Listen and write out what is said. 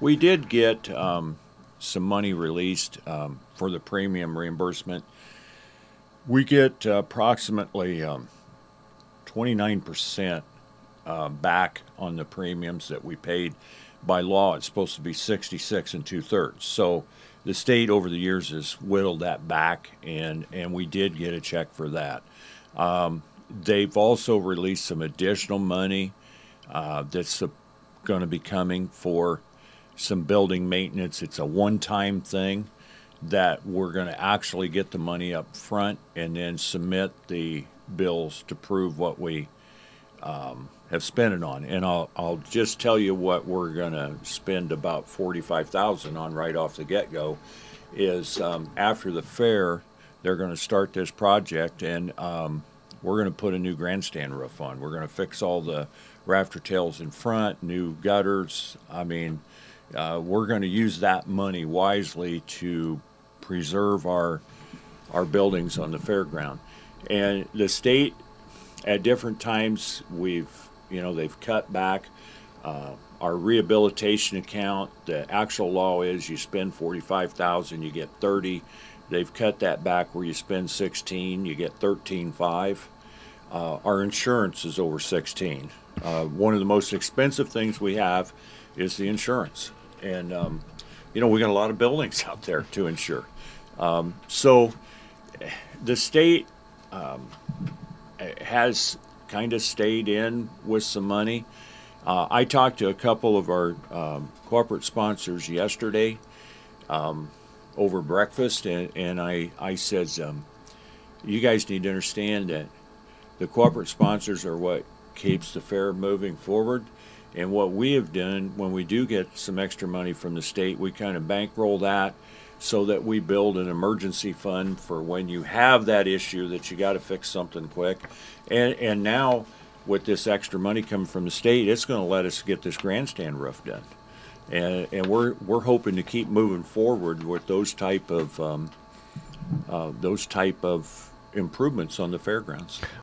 We did get some money released for the premium reimbursement. We get approximately 29% back on the premiums that we paid. By law, it's supposed to be 66 and 2/3. So the state over the years has whittled that back, and we did get a check for that. They've also released some additional money that's going to be coming for some building maintenance. It's a one-time thing that we're going to actually get the money up front and then submit the bills to prove what we have spent it on. And I'll just tell you what we're going to spend about $45,000 on right off the get-go is after the fair, they're going to start this project, and we're going to put a new grandstand roof on. We're going to fix all the rafter tails in front, new gutters. I mean, we're going to use that money wisely to preserve our buildings on the fairground. And the state, at different times, they've cut back our rehabilitation account. The actual law is you spend 45,000, you get 30. They've cut that back where you spend 16, you get 13.5. Our insurance is over 16. One of the most expensive things we have is the insurance, and we got a lot of buildings out there to insure. So the state has kind of stayed in with some money. I talked to a couple of our corporate sponsors yesterday over breakfast, and I said, you guys need to understand that the corporate sponsors are what keeps the fair moving forward. And what we have done when we do get some extra money from the state, we kind of bankroll that so that we build an emergency fund for when you have that issue that you got to fix something quick. And now with this extra money coming from the state, it's going to let us get this grandstand roof done. And we're hoping to keep moving forward with those type of improvements on the fairgrounds.